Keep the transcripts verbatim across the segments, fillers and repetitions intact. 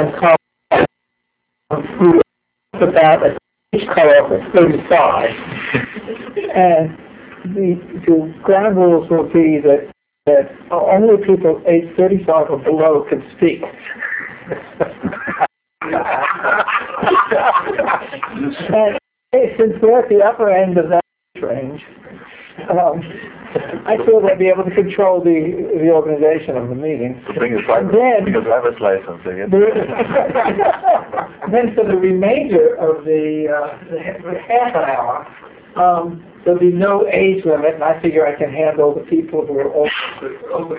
and color through about a each cutoff of thirty-five. And the, the ground rules will be that, that only people age thirty-five or below can speak. And since we're at the upper end of that range, um, I thought I'd be able to control the the organization of the meeting. Bring a driver's, then, bring a driver's license again. Then for the remainder of the, uh, the half an hour, um, there'll be no age limit, and I figure I can handle the people who are over over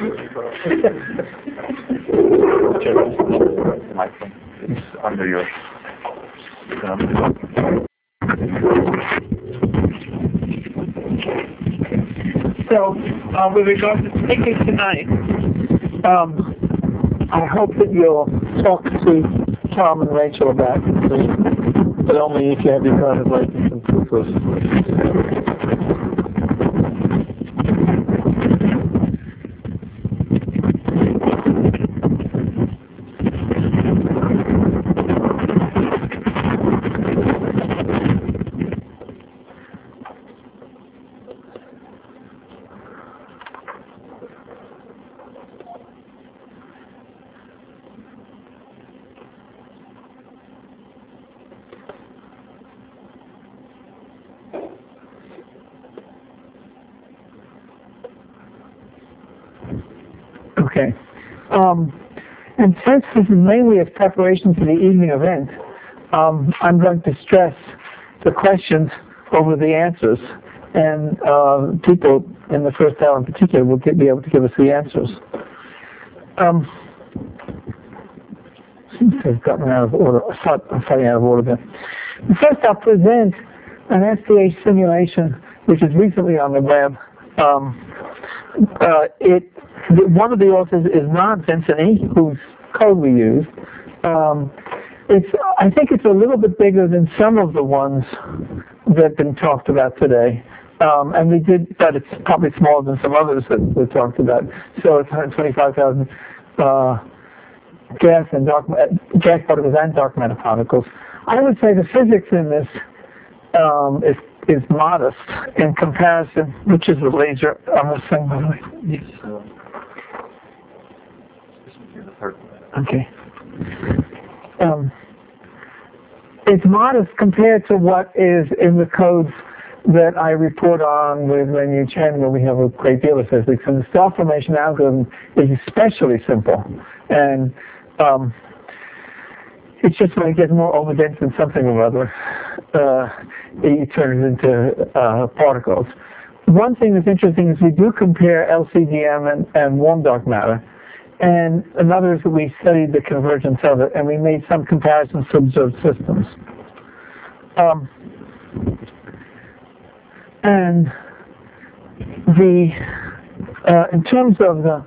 The microphone. It's under your. Um, So, uh, with regard to speaking tonight, um, I hope that you'll talk to Tom and Rachel about it, but only if you have your driver's license and proof of. Okay. Um, and since this is mainly a preparation for the evening event, um, I'm going to stress the questions over the answers. And uh, people in the first hour in particular will get, be able to give us the answers. Um, seems to have gotten out of order. I thought I'm starting out of order there. First, I'll present an S D H simulation, which is recently on the web. Um, uh, it One of the authors is Ron Vincenti, whose code we used. Um, it's, I think it's a little bit bigger than some of the ones that have been talked about today. Um, and we did, but it's probably smaller than some others that we talked about. So it's one hundred twenty-five thousand uh, gas and dark gas particles and dark matter particles. I would say the physics in this um, is is modest in comparison, which is the laser on this thing, by the way. Yes. Okay. Um, it's modest compared to what is in the codes that I report on with Renyu Chen, where we have a great deal of physics. And the star formation algorithm is especially simple. And um, it's just when it gets more overdense than something or other, uh, it turns into uh, particles. One thing that's interesting is we do compare L C D M and, and warm dark matter. And another is that we studied the convergence of it, and we made some comparisons to observed systems. Um, and the uh, in terms of the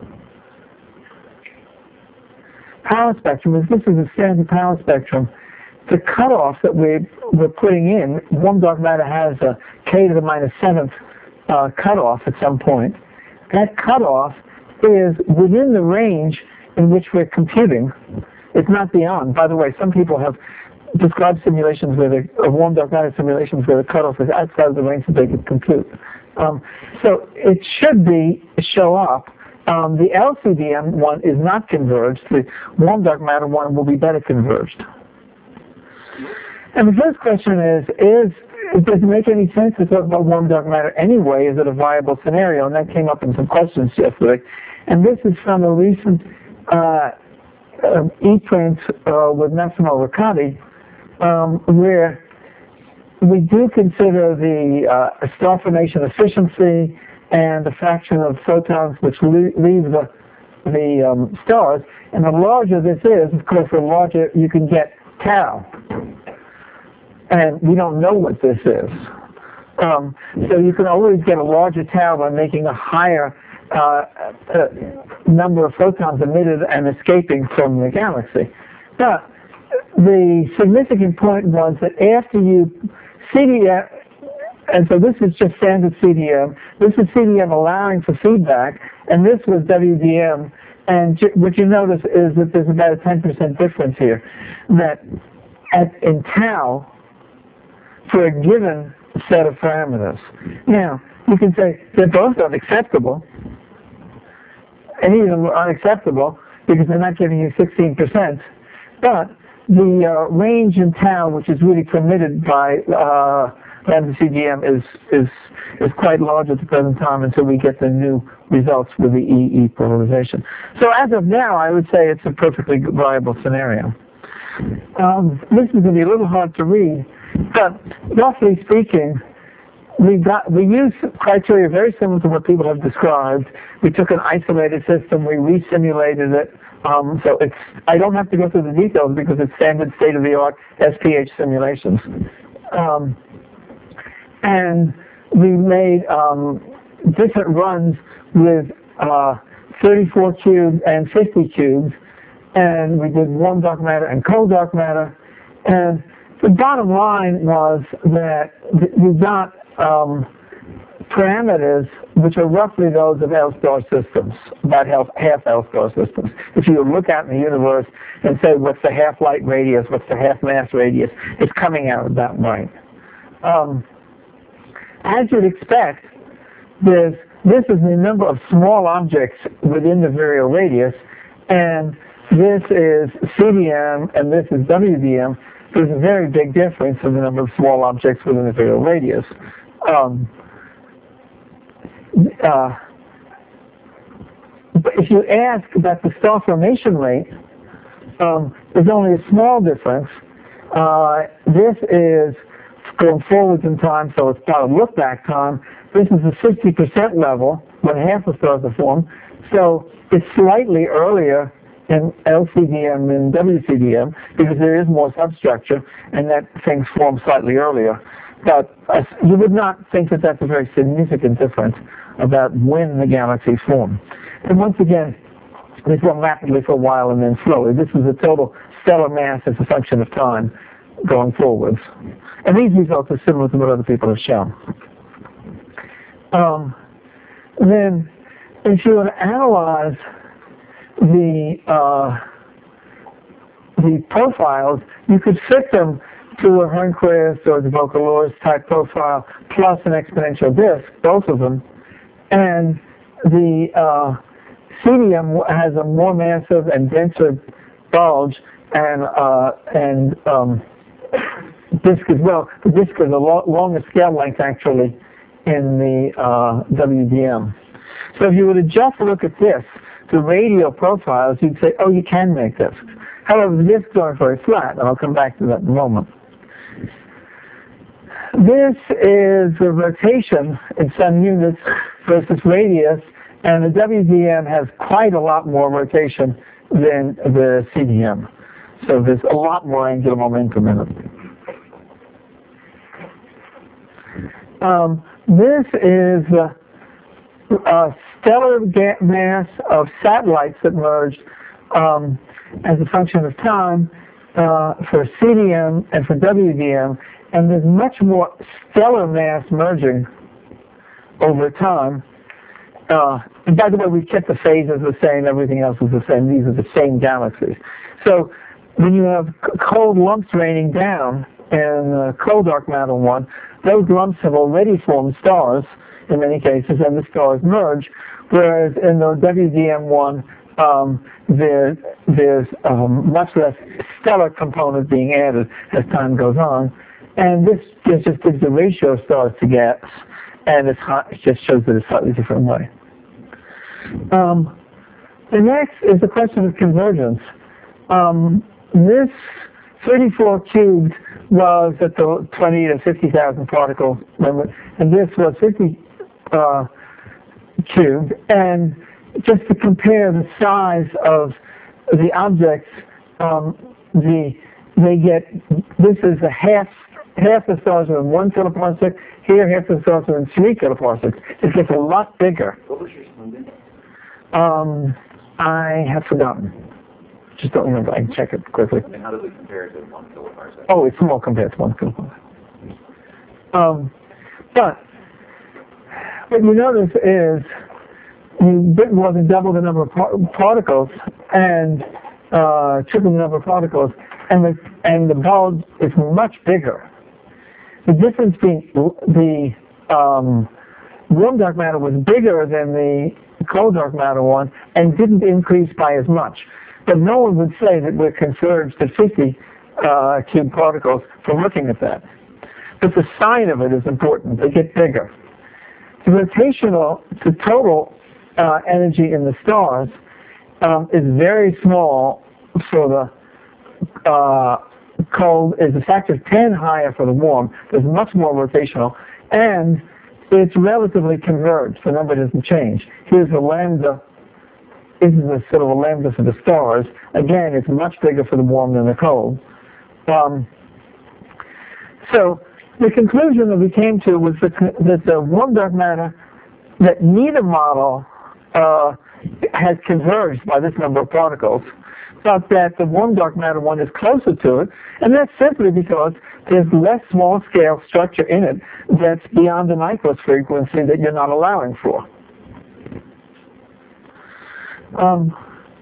power spectrum, as this is a standard power spectrum, the cutoff that we're, we're putting in, warm dark matter has a k to the minus seventh uh, cutoff at some point. That cutoff is within the range in which we're computing. It's not beyond. By the way, some people have described simulations where the uh, warm dark matter simulations where the cutoff is outside of the range that they could compute. Um, so it should be show up. Um, the L C D M one is not converged. The warm dark matter one will be better converged. And the first question is, is does it make any sense to talk about warm dark matter anyway? Is it a viable scenario? And that came up in some questions yesterday. And this is from a recent uh, um, e-print uh, with Massimo Riccati, um, where we do consider the uh, star formation efficiency and the fraction of photons which le leave the, the um, stars. And the larger this is, of course, the larger you can get tau. And we don't know what this is. Um, so you can always get a larger tau by making a higher uh, uh, number of photons emitted and escaping from the galaxy. But the significant point was that after you C D M, and so this is just standard C D M, this is C D M allowing for feedback, and this was W D M And what you notice is that there's about a ten percent difference here. That at, in tau, for a given set of parameters. Now, you can say they're both unacceptable, and even unacceptable because they're not giving you sixteen percent, but the uh, range in tau, which is really permitted by uh, lambda C D M, is, is, is quite large at the present time until we get the new results with the E E polarization. So as of now, I would say it's a perfectly viable scenario. Um, this is going to be a little hard to read, but roughly speaking, we got we used criteria very similar to what people have described. We took an isolated system, we re-simulated it, um, so it's I don't have to go through the details because it's standard state-of-the-art S P H simulations. Um, and we made um, different runs with uh, thirty-four cubes and fifty cubes, and we did warm dark matter and cold dark matter, and the bottom line was that we got um, parameters which are roughly those of L-star systems, about half, half L-star systems. If you look out in the universe and say, what's the half-light radius, what's the half-mass radius, it's coming out that way. Um, as you'd expect, there's, this is the number of small objects within the virial radius, and this is C D M and this is W D M. There's a very big difference in the number of small objects within the virial radius. Um, uh, but if you ask about the star formation rate, um, there's only a small difference. Uh, this is going forwards in time, so it's about a look-back time. This is a fifty percent level when half the stars are formed, so it's slightly earlier in L C D M and W C D M because there is more substructure and that things form slightly earlier. But uh, you would not think that that's a very significant difference about when the galaxies form. And once again, they form rapidly for a while and then slowly. This is the total stellar mass as a function of time going forwards. And these results are similar to what other people have shown. Um, then, if you were to analyze the uh, the profiles, you could fit them to a Hernquist or the Vocalors type profile plus an exponential disk, both of them, and the uh, C D M has a more massive and denser bulge and uh, and um, disk as well. The disk is a lo longer scale length actually in the uh, W D M. So if you were to just look at this, the radial profiles, you'd say, oh, you can make this. However, the disks aren't very flat, and I'll come back to that in a moment. This is the rotation in some units versus radius, and the W D M has quite a lot more rotation than the C D M. So there's a lot more angular momentum in it. Um, this is a, a stellar mass of satellites that merged um, as a function of time uh, for C D M and for W D M, and there's much more stellar mass merging over time. Uh, and by the way, we kept the phases the same, everything else is the same. These are the same galaxies. So when you have cold lumps raining down in the cold dark matter one, those lumps have already formed stars in many cases, and the stars merge, whereas in the W D M one, um, there, there's um, much less stellar component being added as time goes on. And this just gives the ratio of stars to gas, and it's hot, it just shows that it's a slightly different way. Um, the next is the question of convergence. Um, this thirty-four cubed was at the twenty to fifty thousand particle limit, and this was fifty uh, cubed. And just to compare the size of the objects, um, the they get this is a half half the stars are in one kiloparsec. Here, half the stars are in three kiloparsecs. It gets a lot bigger. What was your smoothing? Um, I have forgotten. Just don't remember. I can check it quickly. I mean, how does it compare to one kiloparsec? Oh, it's small compared to one kiloparsec. Um, but what you notice is you bit more than double the number of par particles and uh, triple the number of particles, and the and the bulge is much bigger. The difference being the um, warm dark matter was bigger than the cold dark matter one and didn't increase by as much. But no one would say that we're converged at fifty uh, cube particles from looking at that. But the sign of it is important. They get bigger. The rotational, the total uh, energy in the stars um, is very small for the uh, cold, is a factor of ten higher for the warm. There's much more rotational, and it's relatively converged. The number doesn't change. Here's the lambda. This is a sort of a lambda for the stars. Again, it's much bigger for the warm than the cold. Um, so the conclusion that we came to was that, that the warm dark matter, that neither model uh, has converged by this number of particles, but that the warm dark matter one is closer to it, and that's simply because there's less small scale structure in it that's beyond the Nyquist frequency that you're not allowing for. Um,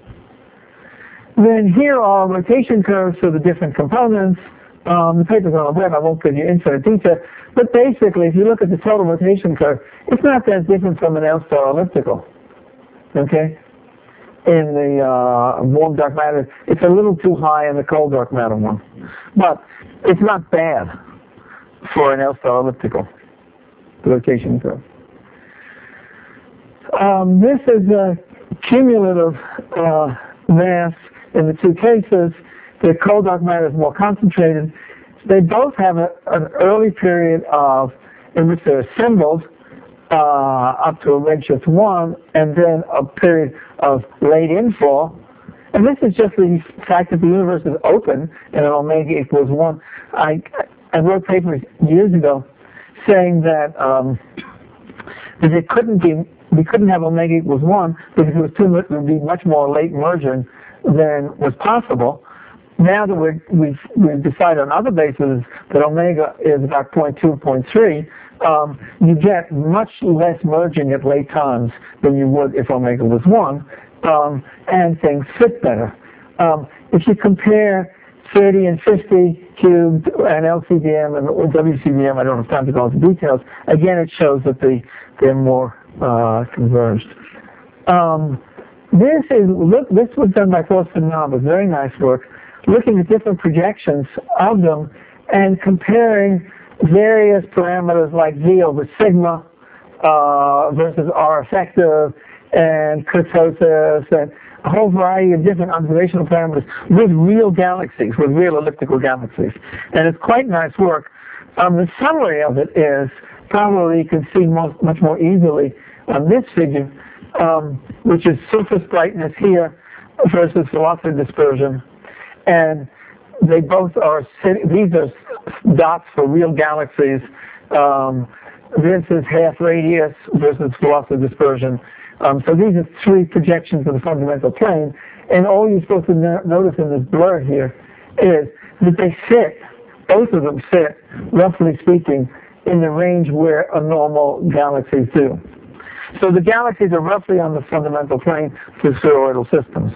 then here are rotation curves for the different components. Um, the paper's on the web, I won't give you infinite detail, but basically if you look at the total rotation curve, it's not that different from an L-star elliptical, okay? In the uh, warm dark matter, it's a little too high in the cold dark matter one, but it's not bad for an L-star elliptical, the rotation curve. Um, this is a cumulative uh, mass in the two cases. The cold dark matter is more concentrated. They both have a, an early period of in which they're assembled uh, up to a redshift one, and then a period of late infall. And this is just the fact that the universe is open and an omega equals one. I, I wrote papers years ago saying that um, that it couldn't be, we couldn't have omega equals one because it was too much, it would be much more late merging than was possible. Now that we're, we've, we've decided on other bases that omega is about zero point two, zero point three, um, you get much less merging at late times than you would if omega was one, um, and things fit better. Um, if you compare thirty and fifty cubed and L C D M and W C D M, I don't have time to go into details, again it shows that the, they're more uh, converged. Um, this is look. This was done by Thorsten Nabe, very nice work, looking at different projections of them and comparing various parameters like V over sigma uh, versus R effective and kurtosis and a whole variety of different observational parameters with real galaxies, with real elliptical galaxies. And it's quite nice work. Um, the summary of it is, probably you can see most, much more easily on this figure, um, which is surface brightness here versus velocity dispersion. And they both are, these are dots for real galaxies. Um, this is half radius versus velocity dispersion. Um, so these are three projections of the fundamental plane. And all you're supposed to no notice in this blur here is that they fit, both of them fit, roughly speaking, in the range where a normal galaxies do. So the galaxies are roughly on the fundamental plane for spheroidal systems.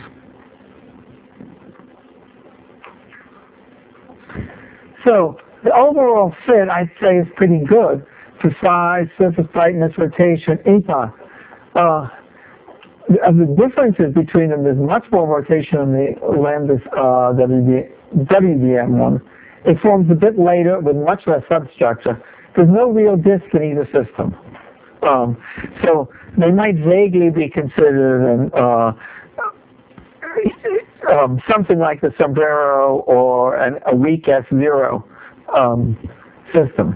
So the overall fit, I'd say, is pretty good for size, surface brightness, rotation, epoch. Uh, the differences between them, there's much more rotation in the lambda uh, W D M one. It forms a bit later with much less substructure. There's no real disk in either system. Um, so they might vaguely be considered an, uh, um, something like the Sombrero or an, a weak S zero um, system.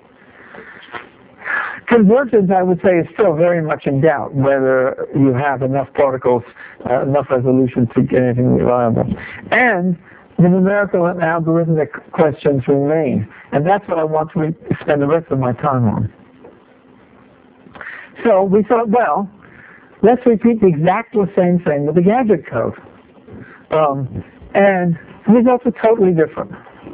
Convergence, I would say, is still very much in doubt whether you have enough particles, uh, enough resolution to get anything reliable. And the numerical and algorithmic questions remain. And that's what I want to spend the rest of my time on. So we thought, well, let's repeat the exactly same thing with the gadget code. Um, and the results are totally different.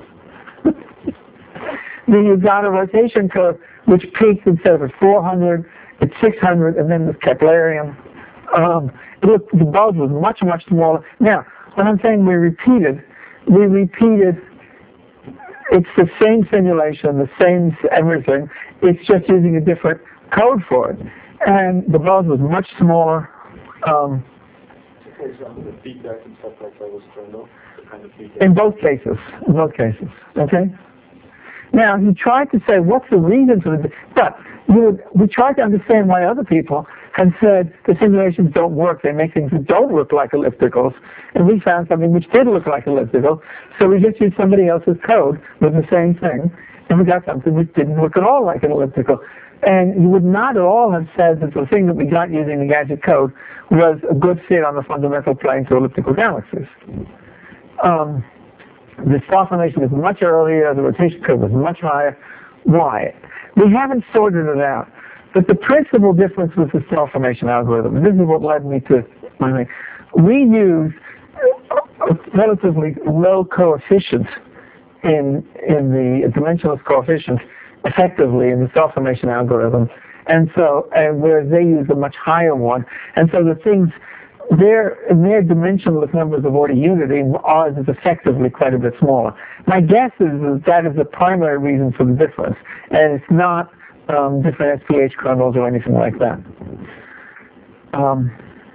Then you've got a rotation curve which peaks instead of at four hundred, at six hundred, and then with Keplerian. Um, it looked, the bulge was much, much smaller. Now, when I'm saying we repeated, we repeated, it's the same simulation, the same everything, it's just using a different code for it. And the bulge was much smaller. Um, For example, the feedback and stuff like that was turned off, the kind of feedback. in both cases, in both cases, okay? Now, he tried to say, what's the reason for the, but you would, we tried to understand why other people had said the simulations don't work, they make things that don't look like ellipticals, and we found something which did look like elliptical, so we just used somebody else's code with the same thing, and we got something which didn't look at all like an elliptical. And you would not at all have said that the thing that we got using the gadget code was a good fit on the fundamental plane to elliptical galaxies. Um, the star formation was much earlier, the rotation curve was much higher. Why? We haven't sorted it out. But the principal difference was the star formation algorithm. And this is what led me to my thing. We use a relatively low coefficient in, in the dimensionless coefficient effectively in the star formation algorithm. And so, and whereas they use a much higher one. And so the things, their, in their dimensionless numbers of order unity, ours is effectively quite a bit smaller. My guess is that that is the primary reason for the difference. And it's not um, different S P H kernels or anything like that. Um,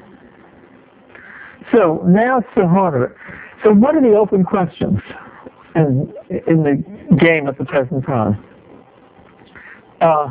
so now it's the heart of it. So what are the open questions in, in the game at the present time? Uh,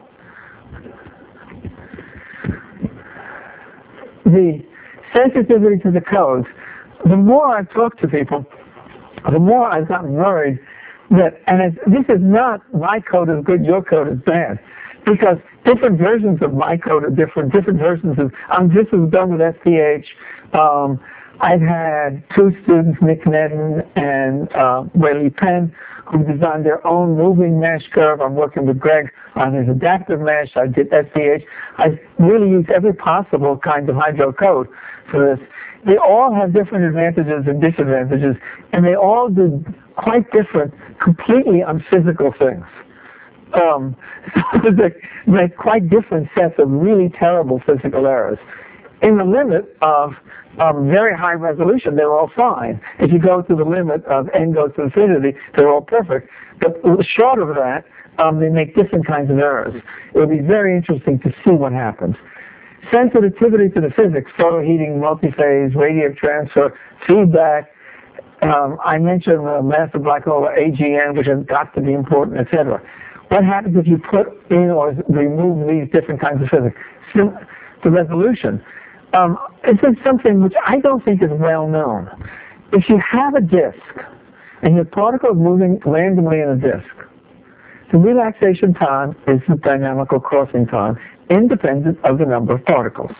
the sensitivity to the codes, the more I've talked to people, the more I've gotten worried that, and it's, this is not my code is good, your code is bad, because different versions of my code are different, different versions of, um, this is done with S P H. Um, I've had two students, Nick Nedden and uh, Whaley Penn, who designed their own moving mesh curve. I'm working with Greg on his adaptive mesh. I did S P H. I really used every possible kind of hydro code for this. They all have different advantages and disadvantages, and they all do quite different, completely unphysical things. Um, so they make quite different sets of really terrible physical errors. In the limit of um, very high resolution, they're all fine. If you go to the limit of n goes to infinity, they're all perfect. But short of that, um, they make different kinds of errors. It would be very interesting to see what happens. Sensitivity to the physics, photoheating, multiphase, radiative transfer, feedback. Um, I mentioned the massive black hole, A G N, which has got to be important, et cetera. What happens if you put in or remove these different kinds of physics? Sim the resolution. Um, this is something which I don't think is well known. If you have a disk and your particle is moving randomly in a disk, the relaxation time is the dynamical crossing time, independent of the number of particles.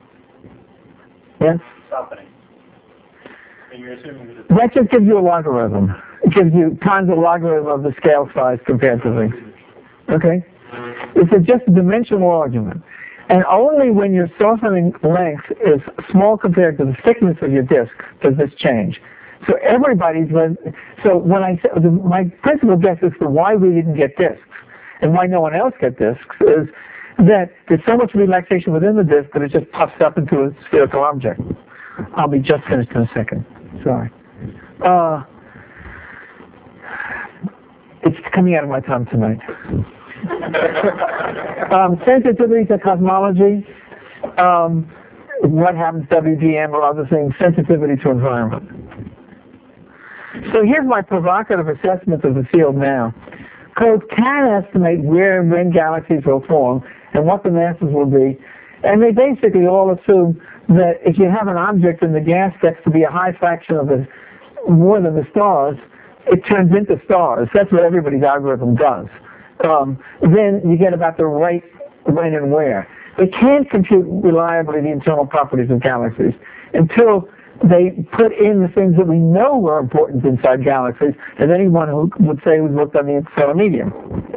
Yes? Happening. And you're assuming that That just gives you a logarithm. It gives you times the logarithm of the scale size compared to things. Okay? It's a just a dimensional argument. And only when your softening length is small compared to the thickness of your disk does this change. So everybody's, so when I say, my principal guess as to why we didn't get disks and why no one else got disks is that there's so much relaxation within the disk that it just puffs up into a spherical object. I'll be just finished in a second. Sorry. Uh, it's coming out of my tongue tonight. um, sensitivity to cosmology, um, what happens W G M or other things, sensitivity to environment. So here's my provocative assessment of the field now. Codes can estimate where and when galaxies will form and what the masses will be, and they basically all assume that if you have an object and the gas gets to be a high fraction of the, more than the stars, it turns into stars. That's what everybody's algorithm does. Um, then you get about the right when and where. They can't compute reliably the internal properties of galaxies until they put in the things that we know are important inside galaxies, as anyone who would say who's looked on the interstellar medium.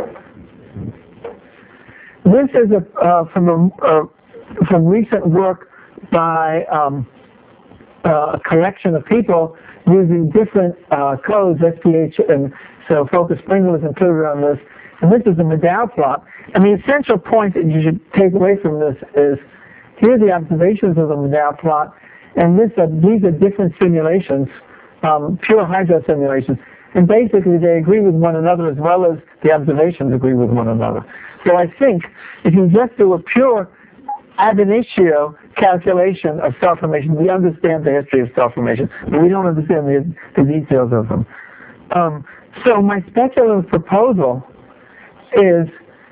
This is a, uh, from, a, uh, from recent work by um, uh, a collection of people using different uh, codes, S P H, and so Focus Springer is included on this. And this is the Medal plot. And the essential point that you should take away from this is here are the observations of the Mendel plot, and this are, these are different simulations, um, pure hydro simulations, and basically they agree with one another as well as the observations agree with one another. So I think if you just do a pure ab initio calculation of star formation, we understand the history of star formation, but we don't understand the, the details of them. Um, so my speculative proposal is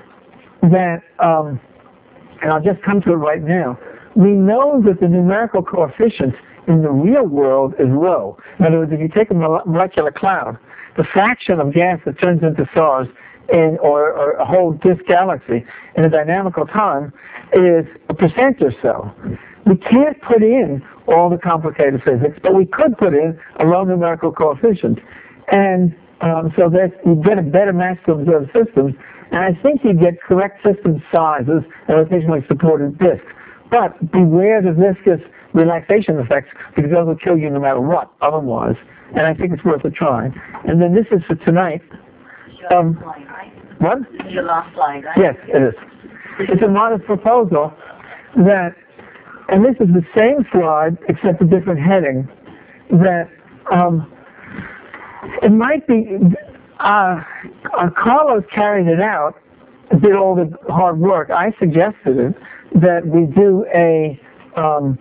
that, um, and I'll just come to it right now, we know that the numerical coefficient in the real world is low. In other words, if you take a molecular cloud, the fraction of gas that turns into stars in, or, or a whole disk galaxy in a dynamical time is a percent or so. We can't put in all the complicated physics, but we could put in a low numerical coefficient. And um, so that you get a better match to observed systems, and I think you get correct system sizes and rotationally supported disks. But beware the viscous relaxation effects, because those will kill you no matter what otherwise. And I think it's worth a try. And then this is for tonight. Um, what? This is your last slide, right? Yes, it is. It's a modest proposal that, and this is the same slide except a different heading, that um, it might be, uh, uh, Carlos carried it out, did all the hard work. I suggested it, that we do a, um,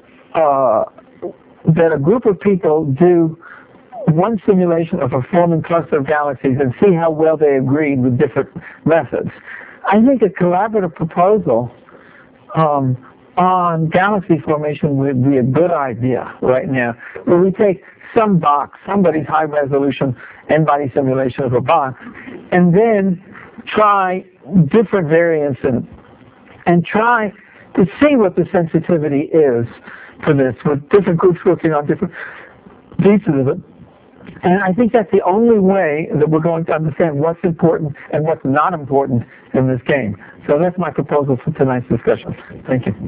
uh, that a group of people do one simulation of a forming cluster of galaxies and see how well they agreed with different methods. I think a collaborative proposal um, on galaxy formation would be a good idea right now, where we take some box, somebody's high-resolution n-body simulation of a box, and then try different variants in it, and try to see what the sensitivity is for this, with different groups working on different pieces of it. And I think that's the only way that we're going to understand what's important and what's not important in this game. So that's my proposal for tonight's discussion. Thank you.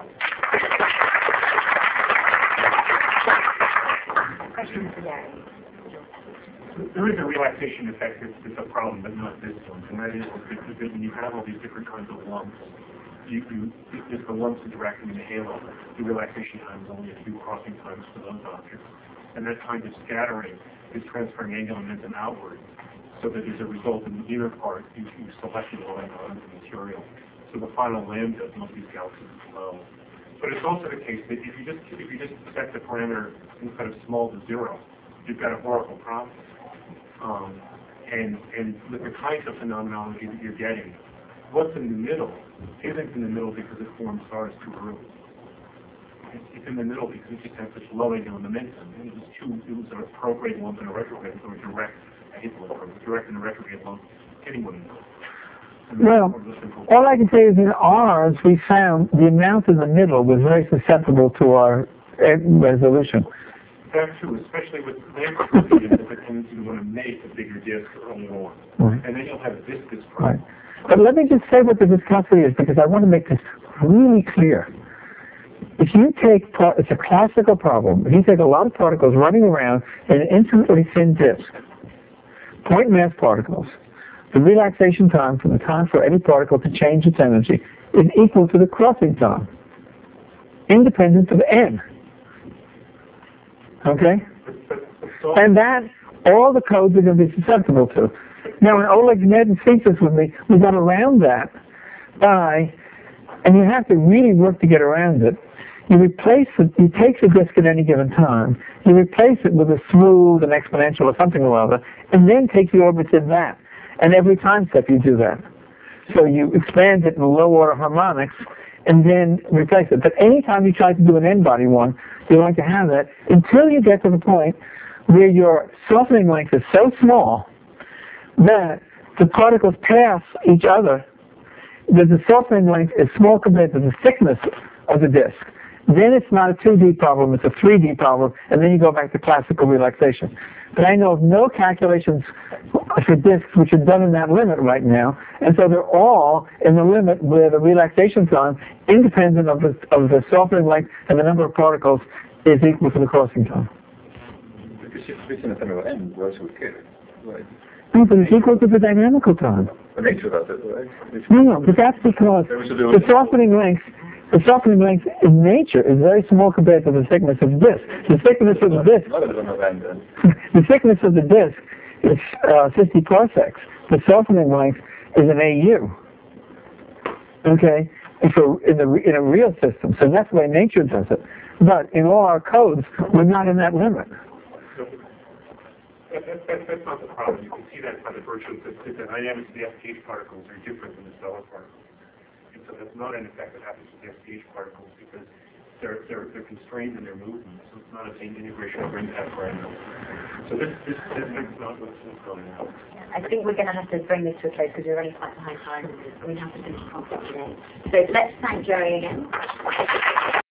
There is a relaxation effect that's a problem, but not this one. And that is because when you have all these different kinds of lumps, you, you, if the lumps interacting in the halo, the relaxation time is only a few crossing times for those objects. And that kind of scattering is transferring angular momentum outward, so that as a result in the inner part, you, you selected all that out of the material. So the final lambda of most of these galaxies is low. But it's also the case that if you just if you just set the parameter instead of small to zero, you've got a horrible problem. Um, and and with the kinds of phenomenology that you're getting, what's in the middle isn't in the middle because it forms stars too early. It's in the middle because it just has such low angular momentum. And it was two, it was a prograde lump and a retrograde, or a direct, I hate the word, a direct and a retrograde lump hitting one another. Well, all I can say is in ours, we found the amount in the middle was very susceptible to our resolution. That's true, especially with laser precision, with the tendency to want to make a bigger disk early on. Right. And then you'll have viscous Right. problems. But let me just say what the viscosity is, because I want to make this really clear. If you take, it's a classical problem, if you take a lot of particles running around in an infinitely thin disk, point mass particles, the relaxation time from the time for any particle to change its energy is equal to the crossing time, independent of n. Okay? And that, all the codes are going to be susceptible to. Now, when Oleg Gnedin speaks this with me, we got around that by, and you have to really work to get around it. You replace it, you take the disk at any given time, you replace it with a smooth, an exponential, or something or other, and then take the orbits in that. And every time step you do that. So you expand it in low order harmonics, and then replace it. But anytime you try to do an n-body one, you're going to have that until you get to the point where your softening length is so small that the particles pass each other, that the softening length is small compared to the thickness of the disk. Then it's not a two D problem, it's a three D problem, and then you go back to classical relaxation. But I know of no calculations for disks which are done in that limit right now, and so they're all in the limit where the relaxation time, independent of the, of the softening length and the number of particles, is equal to the crossing time. No, but it's equal to the dynamical time. No, no, but that's because the softening length, The softening length in nature is very small compared to the thickness of the disk. The thickness of the disk, the thickness of the disk is uh, fifty parsecs. The softening length is an A U. Okay, and so in the in a real system, so that's the way nature does it. But in all our codes, we're not in that limit. That, that, that, that's not the problem. You can see that by the virtue that the, the dynamics of the S P H particles are different than the stellar particles. And so that's not an effect that happens with the S P H particles because they're, they're, they're constrained in their movement. So it's not a same integration over impact parameters. So this, this, this is not what's going on. I think we're going to have to bring this to a close because we're running quite behind time. We have to finish the conference today. So let's thank Jerry again.